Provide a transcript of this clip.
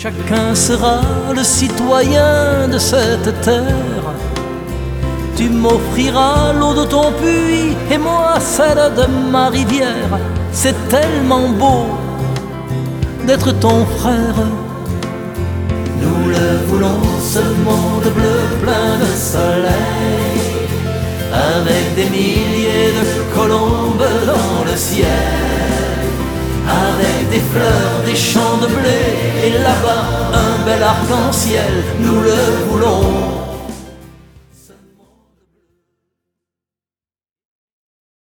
Chacun sera le citoyen de cette terre. Tu m'offriras l'eau de ton puits et moi celle de ma rivière. C'est tellement beau d'être ton frère. Nous le voulons, ce monde bleu plein de soleil, avec des milliers de colombes dans le ciel, avec des fleurs, des champs de blé, et là-bas un bel arc-en-ciel. Nous le voulons.